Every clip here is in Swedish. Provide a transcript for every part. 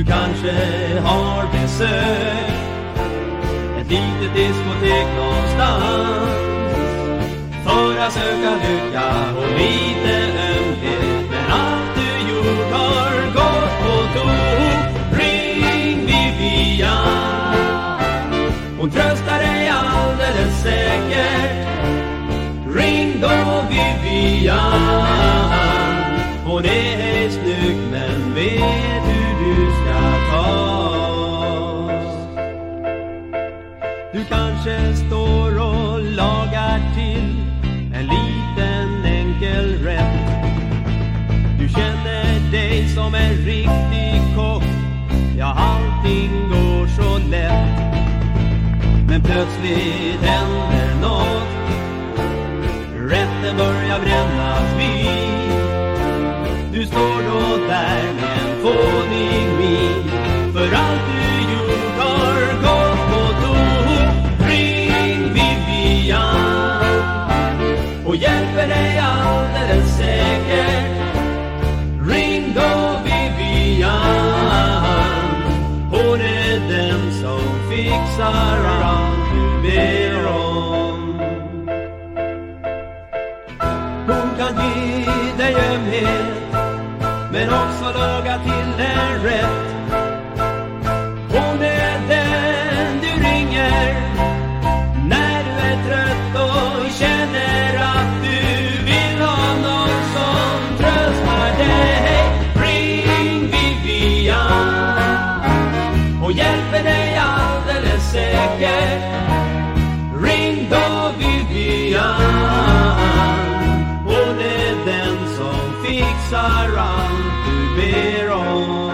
kanske har besökt ett litet diskotek någonstans för att söka lycka och lite ömhet. Men allt du gjort har gått på tok. Ring Vivian, hon tröstar dig alldeles säkert. Ring då Vivian, hon är snygg men vet hur du ska tas. Du kanske står och lagar till en liten enkel rätt. Du känner dig som en riktig kock. Ja, allting går så lätt. Men plötsligt händer något. Rätten börjar brännas vid. Du står då där med en fånig min. För allt du gjort har gått på tok. Ring Vivian och hjälper dig alldeles säkert. Ring då Vivian, hon är den som fixar allt du ber om. Hon kan ge dig ömhet men också laga till en rätt. Hon är den du ringer när du är trött och känner att du vill ha någon som tröstar dig. Ring Vivian och hjälper dig alldeles säkert. Ring då Vivian, hon är den som fixar allt du ber om.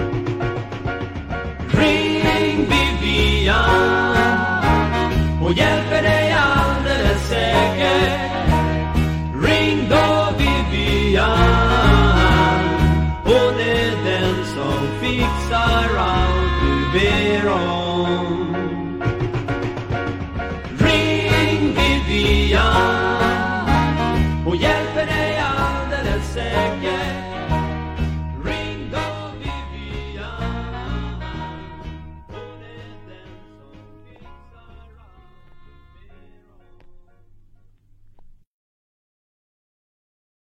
Ring Vivian och hjälper